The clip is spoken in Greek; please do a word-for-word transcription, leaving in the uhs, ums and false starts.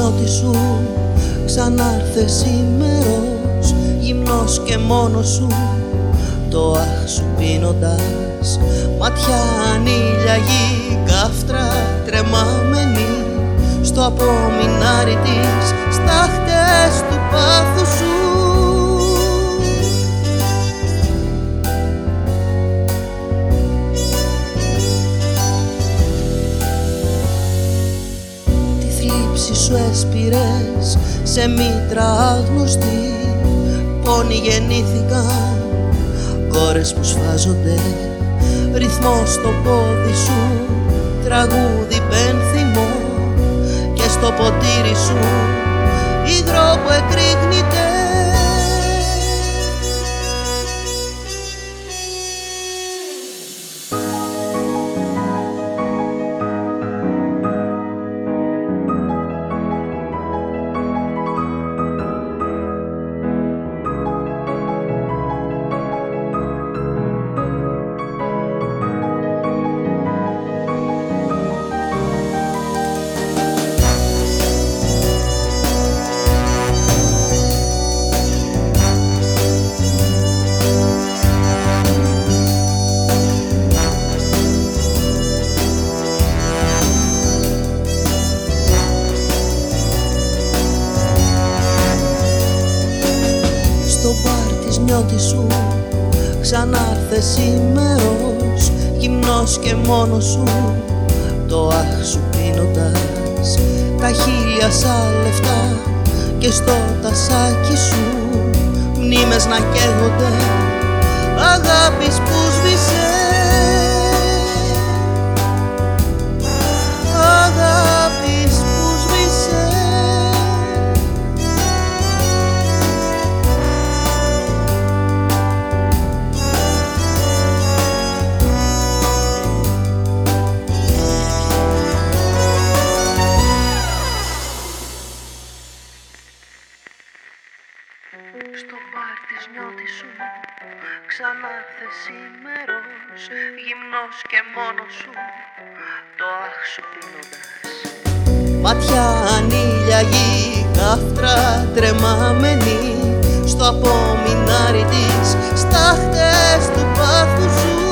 νιώτη σου ξανάρθε σήμερος, γυμνός και μόνος σου, το αχ σου πίνοντας. Ματιά ανήλιαγη, καύτρα τρεμάμενη, στο απομεινάρι της στάχτες του πάθους σου. Τη θλίψη σου έσπηρες σε μήτρα άγνωστη, πόνοι γεννήθηκαν, κόρες που σφάζονται, ρυθμό στο πόδι σου, τραγούδι πένθυμο, και στο ποτήρι σου υγρό που εκρήγνεται. Στο μπαρ της νιώτη σου ξανάρθε σήμερος, γυμνός και μόνος σου, το αχ σου πίνοντας. Τα χίλια σαν λεφτά και στο τασάκι σου, μνήμες να καίγονται, αγάπης που σβήσε, αγάπης που σβήσε. Στο μπαρ της νιώτη σου ξανάρθε σήμερος, γυμνός και μόνος σου, το αχ σου πίνοντας. Ματιά ανήλιαγη, καύτρα τρεμάμενη, στο απομεινάρι της στάχτες του πάθους σου.